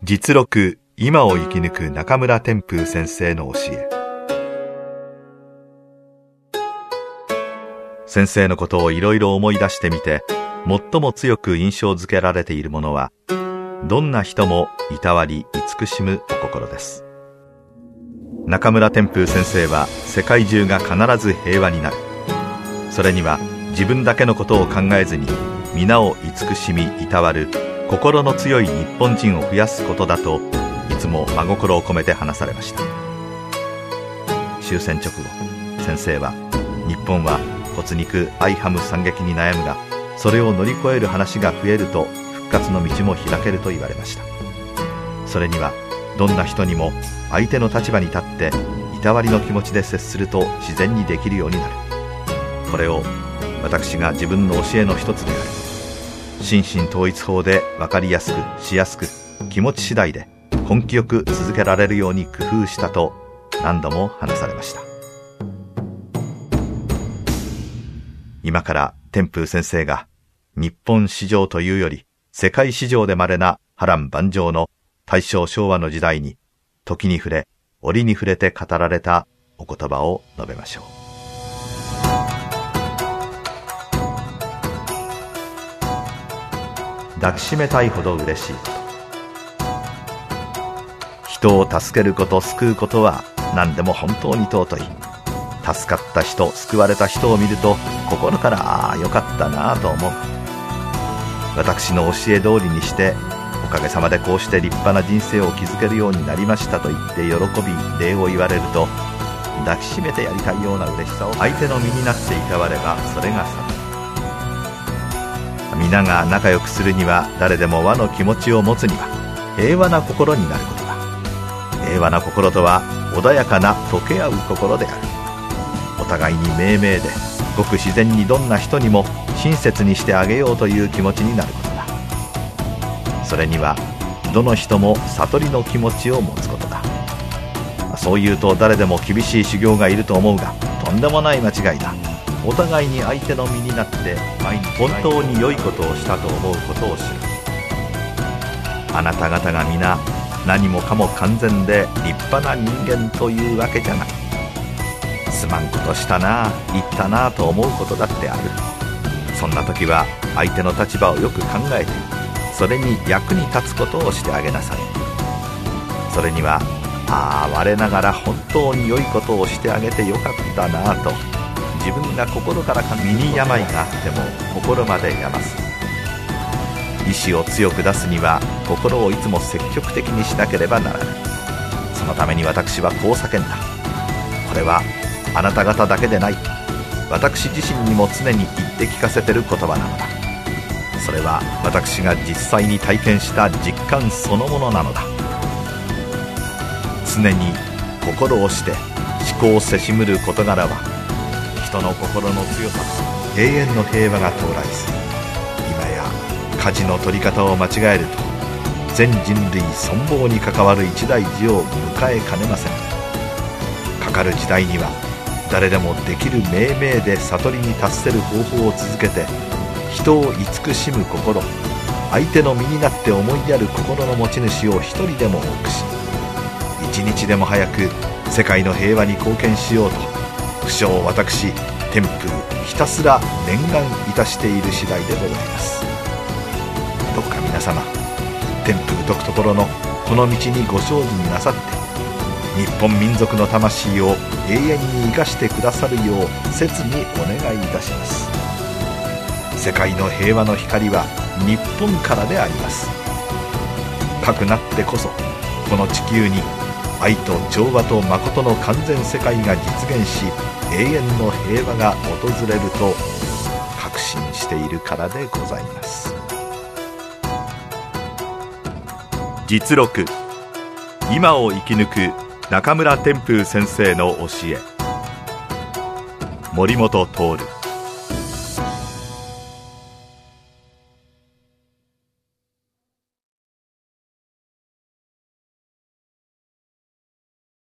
実録今を生き抜く中村天風先生の教え。先生のことをいろいろ思い出してみて、最も強く印象づけられているものは、どんな人もいたわり慈しむお心です。中村天風先生は、世界中が必ず平和になる。それには自分だけのことを考えずに、皆を慈しみいたわる心の強い日本人を増やすことだと、いつも真心を込めて話されました。終戦直後、先生は、日本は骨肉相反む惨劇に悩むが、それを乗り越える話が増えると復活の道も開けると言われました。それにはどんな人にも相手の立場に立っていたわりの気持ちで接すると自然にできるようになる。これを私が自分の教えの一つである心身統一法で分かりやすくしやすく、気持ち次第で根気よく続けられるように工夫したと何度も話されました。今から天風先生が日本史上というより世界史上で稀な波乱万丈の大正昭和の時代に、時に触れ折に触れて語られたお言葉を述べましょう。抱きしめたいほど嬉しいこと。人を助けること、救うことは何でも本当に尊い。助かった人、救われた人を見ると心からああよかったなぁと思う。私の教え通りにしておかげさまでこうして立派な人生を築けるようになりましたと言って喜び礼を言われると、抱きしめてやりたいような嬉しさを相手の身になっていたわれば、それが悟り。皆が仲良くするには、誰でも和の気持ちを持つには平和な心になることだ。平和な心とは穏やかな溶け合う心である。お互いに命名でごく自然にどんな人にも親切にしてあげようという気持ちになることだ。それにはどの人も悟りの気持ちを持つことだ。そう言うと誰でも厳しい修行がいると思うが、とんでもない間違いだ。お互いに相手の身になって毎日本当に良いことをしたと思うことを知る。あなた方が皆何もかも完全で立派な人間というわけじゃない。すまんことしたな、言ったなと思うことだってある。そんな時は相手の立場をよく考えて、それに役に立つことをしてあげなさい。それには我ながら本当に良いことをしてあげてよかったなと、自分が心から身に病があっても心まで病ます。意志を強く出すには心をいつも積極的にしなければならない。そのために私はこう叫んだ。これはあなた方だけでない、私自身にも常に言って聞かせてる言葉なのだ。それは私が実際に体験した実感そのものなのだ。常に心をして思考をせしむる事柄は、人の心の強さと永遠の平和が到来する。今や舵の取り方を間違えると、全人類存亡に関わる一大事を迎えかねません。かかる時代には誰でもできる命名で悟りに達せる方法を続けて、人を慈しむ心、相手の身になって思いやる心の持ち主を一人でも多くし、一日でも早く世界の平和に貢献しようと、不肖私天風ひたすら念願いたしている次第でございます。どうか皆様、天風徳所のこの道にご精進なさって、日本民族の魂を永遠に生かしてくださるよう切にお願いいたします。世界の平和の光は日本からであります。かくなってこそこの地球に愛と調和と誠の完全世界が実現し、永遠の平和が訪れると確信しているからでございます。実録今を生き抜く中村天風先生の教え。森本徹。